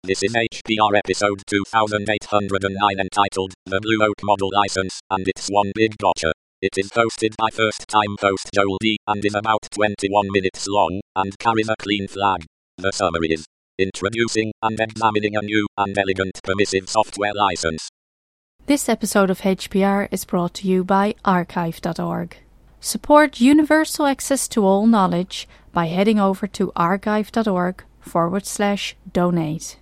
This is HPR episode 2809 entitled The Blue Oak Model License, and it's one big gotcha. It is hosted by first-time host Joel D. and is about 21 minutes long, and carries a clean flag. The summary is: introducing and examining a new and elegant permissive software license. This episode of HPR is brought to you by archive.org. Support universal access to all knowledge by heading over to archive.org/donate.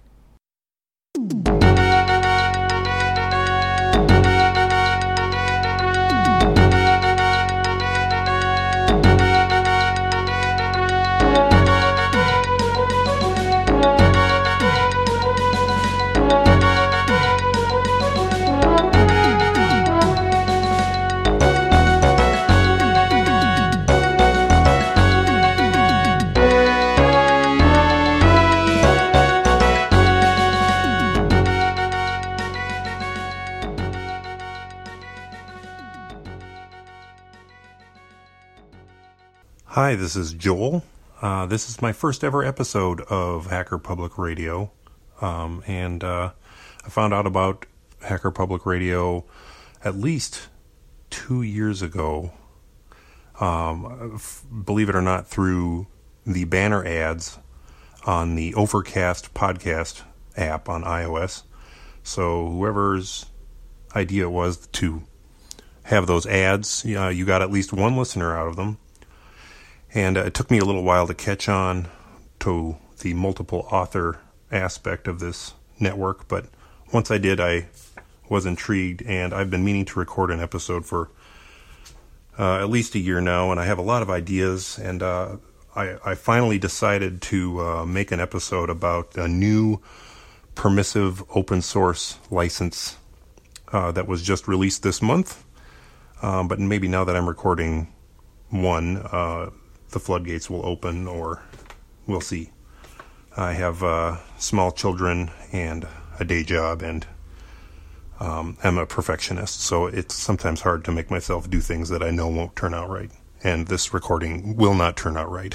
Hi, this is Joel. This is my first ever episode of Hacker Public Radio, and I found out about Hacker Public Radio at least 2 years ago, believe it or not, through the banner ads on the Overcast podcast app on iOS. So whoever's idea it was to have those ads, you got at least one listener out of them. And it took me a little while to catch on to the multiple author aspect of this network, but once I did, I was intrigued, and I've been meaning to record an episode for at least a year now, and I have a lot of ideas, and I finally decided to make an episode about a new permissive open source license that was just released this month, but maybe now that I'm recording one, the floodgates will open, or we'll see. I have small children and a day job, and I'm a perfectionist, so it's sometimes hard to make myself do things that I know won't turn out right. And this recording will not turn out right.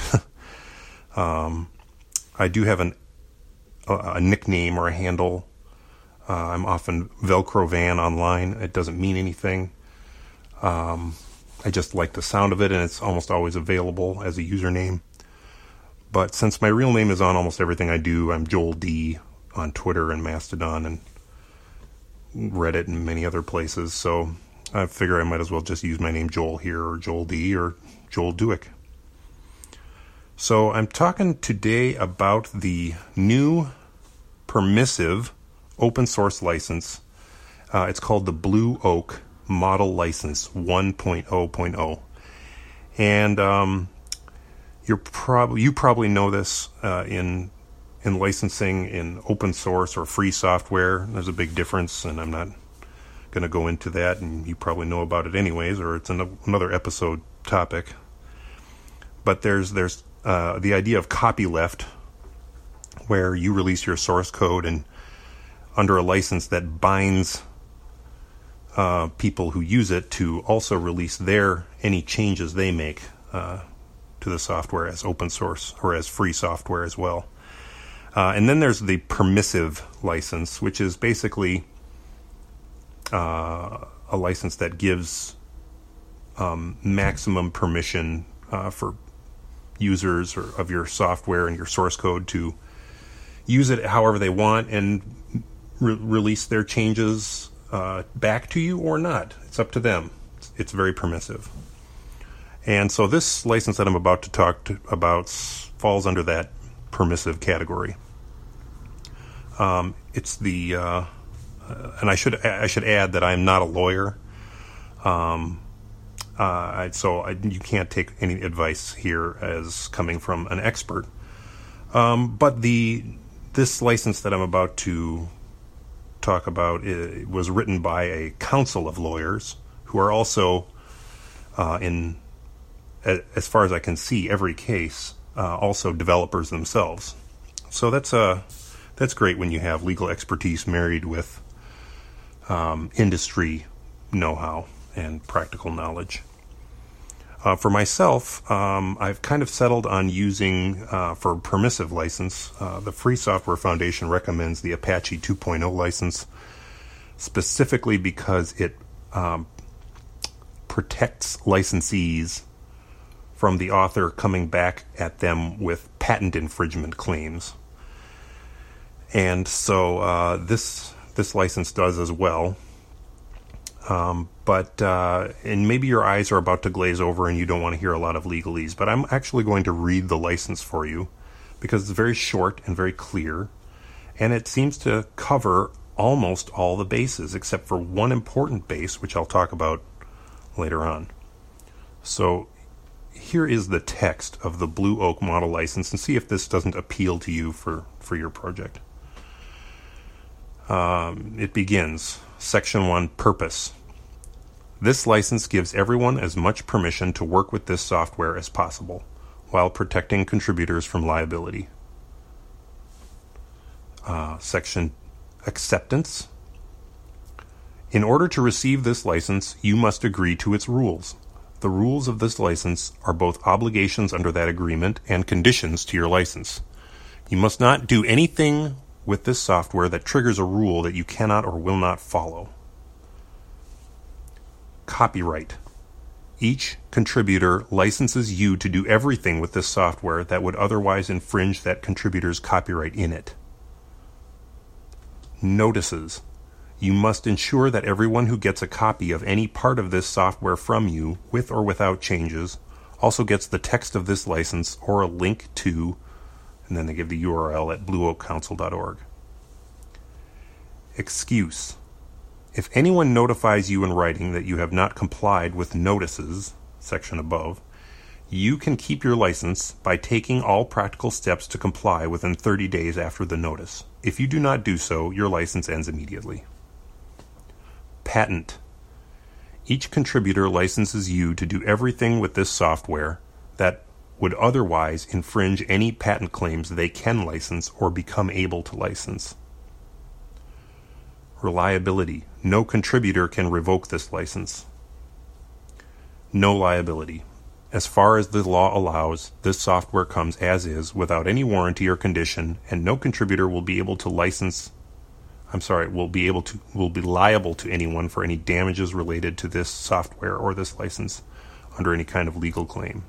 I do have a nickname or a handle. I'm often Velcro Van online. It doesn't mean anything. I just like the sound of it, and it's almost always available as a username. But since my real name is on almost everything I do, I'm Joel D on Twitter and Mastodon and Reddit and many other places. So I figure I might as well just use my name Joel here, or Joel D, or Joel Duick. So I'm talking today about the new permissive open source license. It's called the Blue Oak Model License 1.0.0, and you probably know this in licensing in open source or free software. There's a big difference, and I'm not going to go into that, and you probably know about it anyways, or it's another episode topic. But there's the idea of copyleft, where you release your source code and under a license that binds people who use it to also release any changes they make to the software as open source or as free software as well. And then there's the permissive license, which is basically a license that gives maximum permission for users of your software and your source code to use it however they want and release their changes back to you or not. It's up to them. It's very permissive. And so this license that I'm about to talk about falls under that permissive category. It's the and I should add that I'm not a lawyer. You can't take any advice here as coming from an expert. But this license that I'm about to talk about was written by a council of lawyers who are also as far as I can see, every case also developers themselves. So that's great when you have legal expertise married with industry know-how and practical knowledge. For myself, I've kind of settled on using, for permissive license, the Free Software Foundation recommends the Apache 2.0 license, specifically because it protects licensees from the author coming back at them with patent infringement claims. And so this license does as well. And maybe your eyes are about to glaze over and you don't want to hear a lot of legalese, but I'm actually going to read the license for you because it's very short and very clear, and it seems to cover almost all the bases except for one important base, which I'll talk about later on. So here is the text of the Blue Oak model license, and see if this doesn't appeal to you for your project. It begins, Section 1, Purpose. This license gives everyone as much permission to work with this software as possible, while protecting contributors from liability. Section Acceptance. In order to receive this license, you must agree to its rules. The rules of this license are both obligations under that agreement and conditions to your license. You must not do anything with this software that triggers a rule that you cannot or will not follow. Copyright. Each contributor licenses you to do everything with this software that would otherwise infringe that contributor's copyright in it. Notices. You must ensure that everyone who gets a copy of any part of this software from you, with or without changes, also gets the text of this license or a link to, and then they give the URL at blueoakcouncil.org. Excuse. If anyone notifies you in writing that you have not complied with notices, section above, you can keep your license by taking all practical steps to comply within 30 days after the notice. If you do not do so, your license ends immediately. Patent. Each contributor licenses you to do everything with this software that would otherwise infringe any patent claims they can license or become able to license. Reliability. No contributor can revoke this license. No liability. As far as the law allows, this software comes as is without any warranty or condition, and no contributor will be able to will be liable to anyone for any damages related to this software or this license under any kind of legal claim.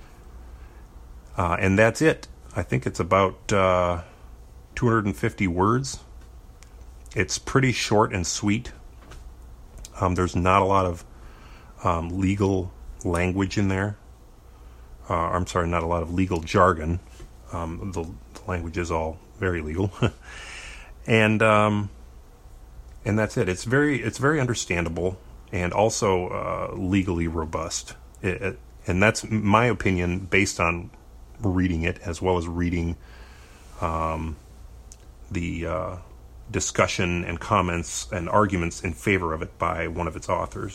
And that's it. I think it's about 250 words. It's pretty short and sweet. There's not a lot of legal language in there. Not a lot of legal jargon. The language is all very legal. And that's it. It's very understandable and also legally robust. And that's my opinion based on reading it, as well as reading the discussion and comments and arguments in favor of it by one of its authors.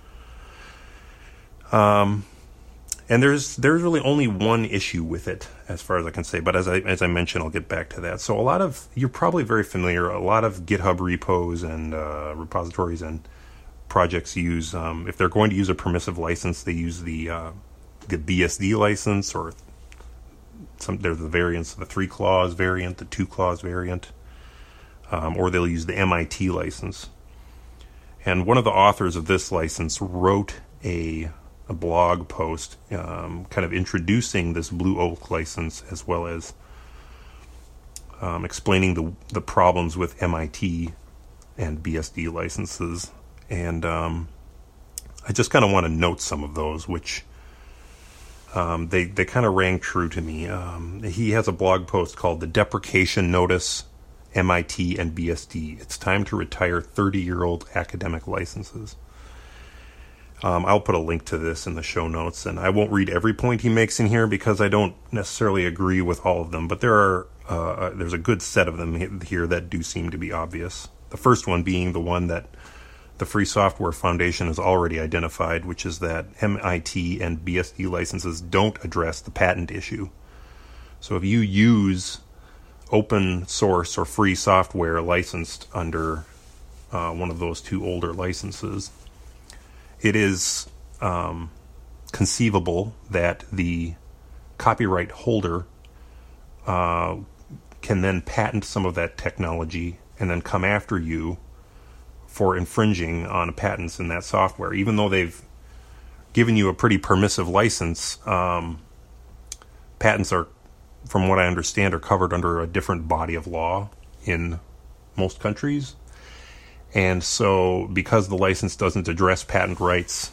And there's really only one issue with it, as far as I can say. But as I mentioned, I'll get back to that. So you're probably very familiar. A lot of GitHub repos and repositories and projects use, if they're going to use a permissive license, they use the BSD license, or there's the variants, the 3-clause variant, the 2-clause variant, or they'll use the MIT license. And one of the authors of this license wrote a blog post kind of introducing this Blue Oak license, as well as explaining the problems with MIT and BSD licenses. And I just kind of want to note some of those, which they kind of rang true to me. He has a blog post called The Deprecation Notice, MIT and BSD. It's time to retire 30-year-old academic licenses. I'll put a link to this in the show notes, and I won't read every point he makes in here because I don't necessarily agree with all of them, but there's a good set of them here that do seem to be obvious. The first one being the one that the Free Software Foundation has already identified, which is that MIT and BSD licenses don't address the patent issue. So if you use open source or free software licensed under one of those two older licenses, it is conceivable that the copyright holder can then patent some of that technology and then come after you for infringing on patents in that software. Even though they've given you a pretty permissive license, patents are, from what I understand, are covered under a different body of law in most countries. And so because the license doesn't address patent rights,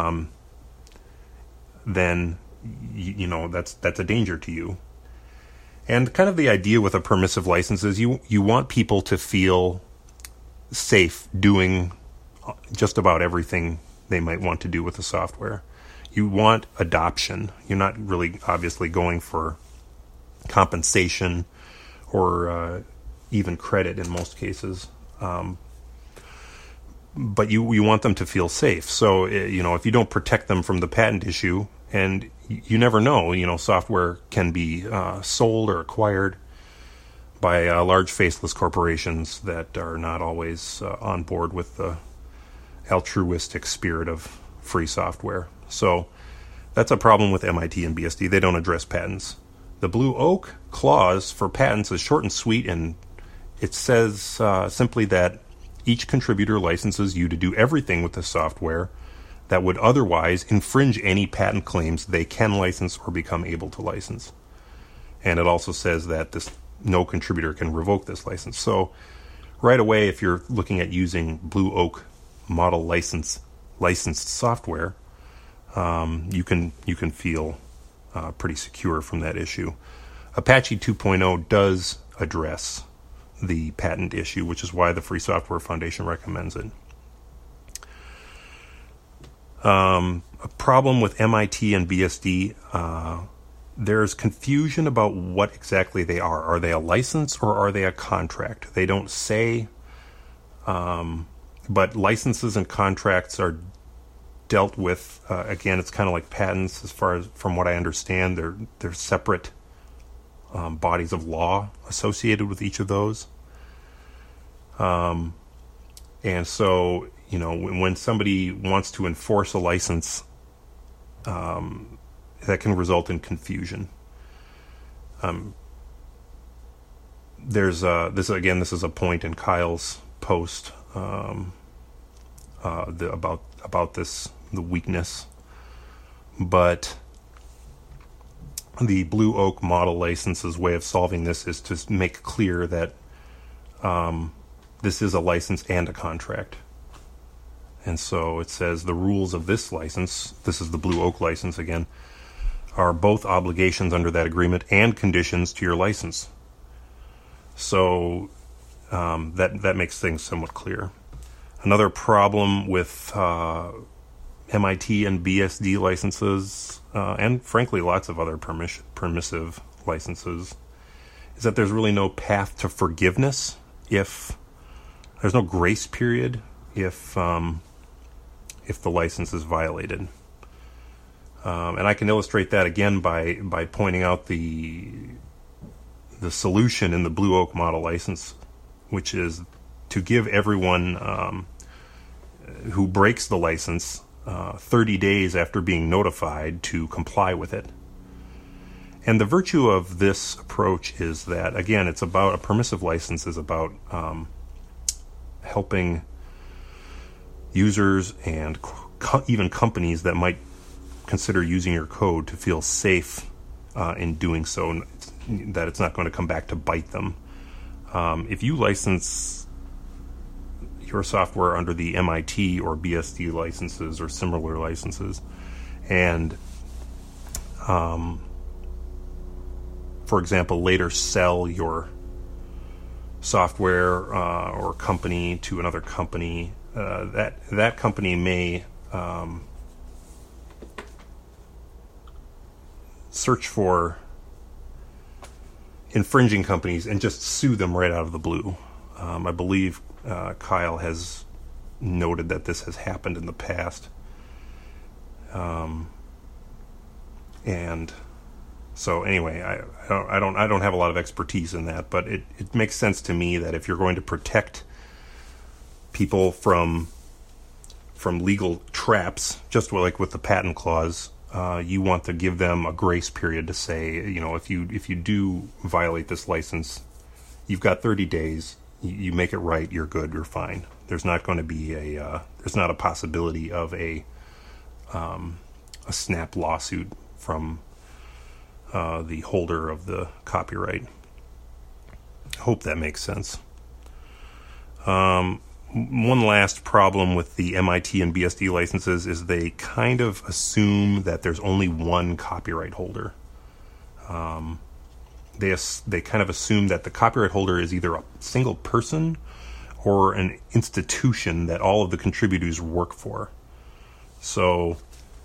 then that's a danger to you. And kind of the idea with a permissive license is you want people to feel safe doing just about everything they might want to do with the software. You want adoption. You're not really obviously going for compensation or even credit in most cases. But you want them to feel safe. So, if you don't protect them from the patent issue, and you never know, software can be sold or acquired by large faceless corporations that are not always on board with the altruistic spirit of free software. So that's a problem with MIT and BSD. They don't address patents. The Blue Oak clause for patents is short and sweet, and it says simply that each contributor licenses you to do everything with the software that would otherwise infringe any patent claims they can license or become able to license. And it also says that no contributor can revoke this license. So right away, if you're looking at using Blue Oak model licensed software, you can feel pretty secure from that issue. Apache 2.0 does address the patent issue, which is why the Free Software Foundation recommends it. A problem with MIT and BSD, there's confusion about what exactly they are. Are they a license or are they a contract? They don't say, but licenses and contracts are dealt with. Again, it's kind of like patents as far as, from what I understand, they're separate bodies of law associated with each of those. And so, when somebody wants to enforce a license, that can result in confusion. This is a point in Kyle's post about this, the weakness. But the Blue Oak model license's way of solving this is to make clear that this is a license and a contract. And so it says the rules of this license, this is the Blue Oak license again, are both obligations under that agreement and conditions to your license. So that makes things somewhat clear. Another problem with MIT and BSD licenses, and frankly lots of other permissive licenses, is that there's really no path to forgiveness if there's no grace period if the license is violated. And I can illustrate that again by pointing out the solution in the Blue Oak model license, which is to give everyone who breaks the license 30 days after being notified to comply with it. And the virtue of this approach is that, again, it's about a permissive license is about helping users and even companies that might consider using your code to feel safe in doing so, that it's not going to come back to bite them. If you license your software under the MIT or BSD licenses or similar licenses, and for example, later sell your software or company to another company, that company may search for infringing companies and just sue them right out of the blue. I believe Kyle has noted that this has happened in the past. And so anyway, I don't have a lot of expertise in that, but it makes sense to me that if you're going to protect people from legal traps, just like with the patent clause, you want to give them a grace period to say, if you do violate this license, you've got 30 days. You make it right, you're good, you're fine. There's not going to be there's not a possibility of a snap lawsuit from the holder of the copyright. Hope that makes sense. One last problem with the MIT and BSD licenses is they kind of assume that there's only one copyright holder. They kind of assume that the copyright holder is either a single person or an institution that all of the contributors work for. So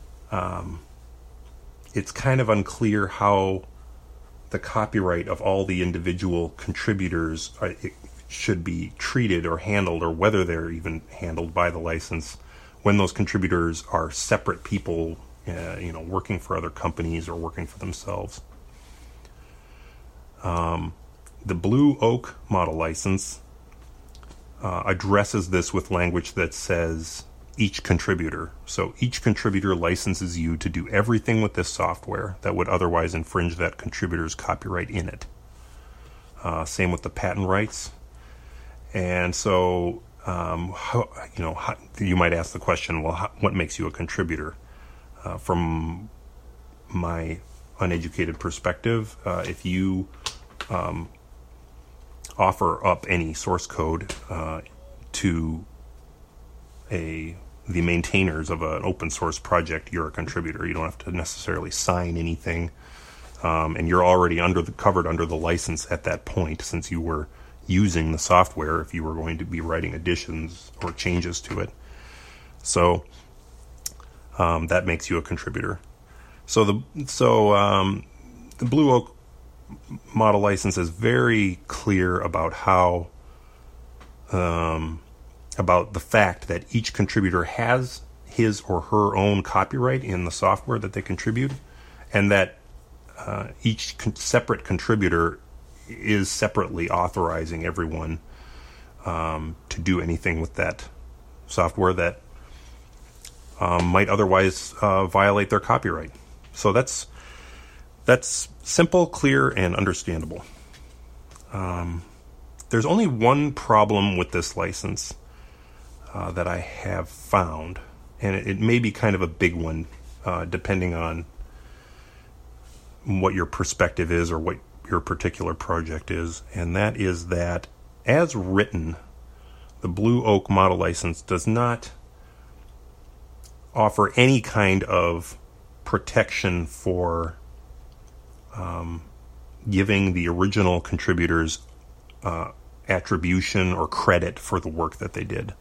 it's kind of unclear how the copyright of all the individual contributors should be treated or handled, or whether they're even handled by the license when those contributors are separate people, working for other companies or working for themselves. The Blue Oak model license addresses this with language that says each contributor. So each contributor licenses you to do everything with this software that would otherwise infringe that contributor's copyright in it. Same with the patent rights. And so, you might ask the question, well, what makes you a contributor? From my uneducated perspective, if you offer up any source code to the maintainers of an open source project, you're a contributor. You don't have to necessarily sign anything, and you're already covered under the license at that point, since you were using the software if you were going to be writing additions or changes to it. So that makes you a contributor. So the Blue Oak model license is very clear about how about the fact that each contributor has his or her own copyright in the software that they contribute, and that each separate contributor is separately authorizing everyone to do anything with that software that might otherwise violate their copyright. So that's simple, clear, and understandable. There's only one problem with this license that I have found, and it may be kind of a big one, depending on what your perspective is or what your particular project is, and that is that, as written, the Blue Oak model license does not offer any kind of protection for giving the original contributors attribution or credit for the work that they did.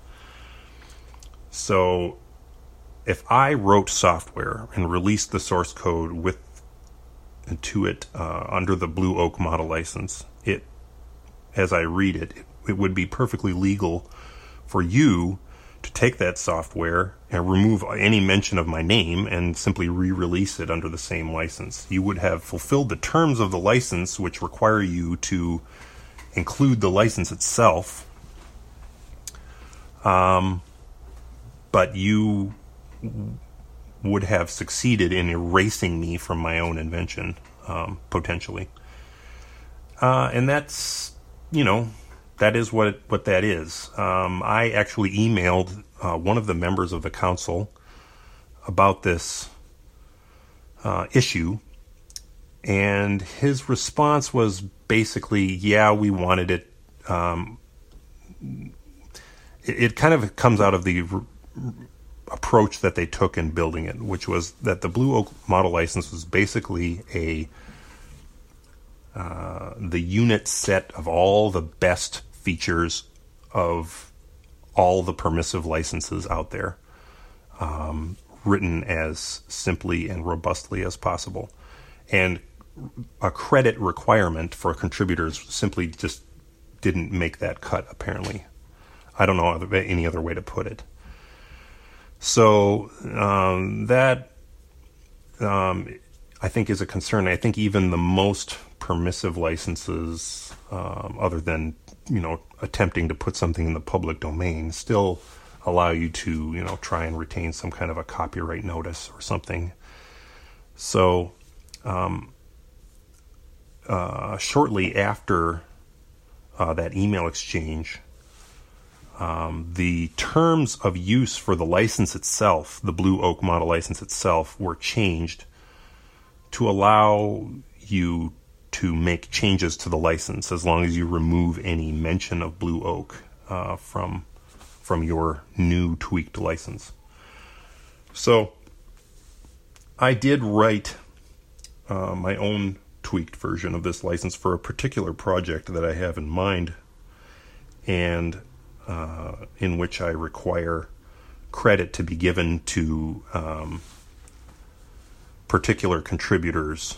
So if I wrote software and released the source code to it under the Blue Oak model license, as I read it, it would be perfectly legal for you to take that software and remove any mention of my name and simply re-release it under the same license. You would have fulfilled the terms of the license, which require you to include the license itself, but you would have succeeded in erasing me from my own invention, potentially. And that's, that is what that is. I actually emailed one of the members of the council about this issue, and his response was basically, yeah, we wanted it. It kind of comes out of the approach that they took in building it, which was that the Blue Oak model license was basically the unit set of all the best features of all the permissive licenses out there, written as simply and robustly as possible. And a credit requirement for contributors simply just didn't make that cut, apparently. I don't know any other way to put it. So that I think is a concern. I think even the most permissive licenses, other than attempting to put something in the public domain, still allow you to try and retain some kind of a copyright notice or something. So, shortly after that email exchange, the terms of use for the license itself, the Blue Oak model license itself, were changed to allow you to make changes to the license as long as you remove any mention of Blue Oak from your new tweaked license. So I did write my own tweaked version of this license for a particular project that I have in mind, and in which I require credit to be given to particular contributors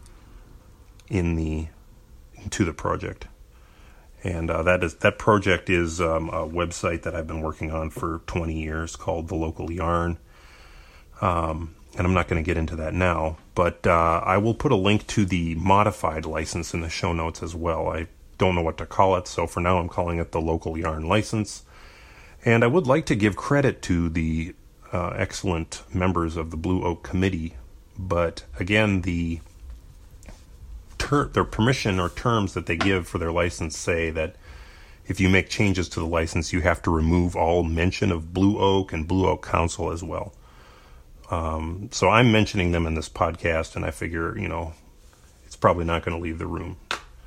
to the project. And that project is a website that I've been working on for 20 years called The Local Yarn. And I'm not going to get into that now, but I will put a link to the modified license in the show notes as well. I don't know what to call it, so for now I'm calling it the Local Yarn license. And I would like to give credit to the excellent members of the Blue Oak Committee, but again, their permission or terms that they give for their license say that if you make changes to the license, you have to remove all mention of Blue Oak and Blue Oak Council as well. So I'm mentioning them in this podcast, and I figure, it's probably not going to leave the room.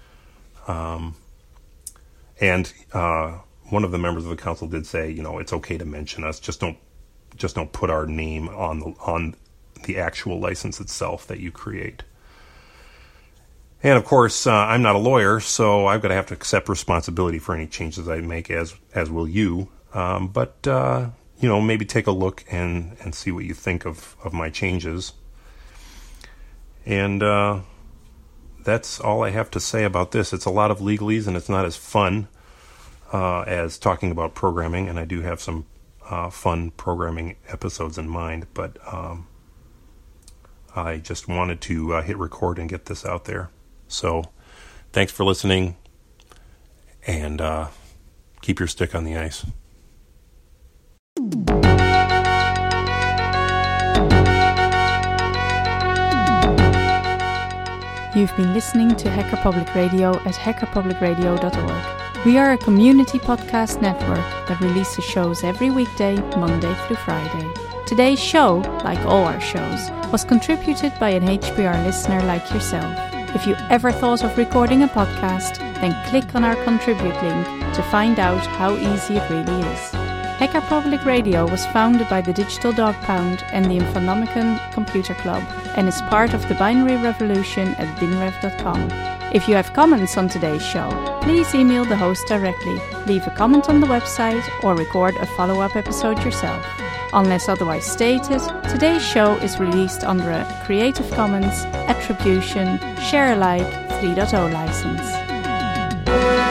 And one of the members of the council did say, it's okay to mention us. Just don't put our name on the actual license itself that you create. And of course, I'm not a lawyer, so I've got to have to accept responsibility for any changes I make, as will you. But maybe take a look and see what you think of my changes. And that's all I have to say about this. It's a lot of legalese, and it's not as fun as talking about programming, and I do have some fun programming episodes in mind, but I just wanted to hit record and get this out there. So thanks for listening, and keep your stick on the ice. You've been listening to Hacker Public Radio at hackerpublicradio.org. We are a community podcast network that releases shows every weekday, Monday through Friday. Today's show, like all our shows, was contributed by an HPR listener like yourself. If you ever thought of recording a podcast, then click on our contribute link to find out how easy it really is. Hacker Public Radio was founded by the Digital Dog Pound and the Infonomicon Computer Club, and is part of the binary revolution at binrev.com. If you have comments on today's show, please email the host directly, leave a comment on the website, or record a follow-up episode yourself. Unless otherwise stated, today's show is released under a Creative Commons Attribution Share Alike 3.0 license.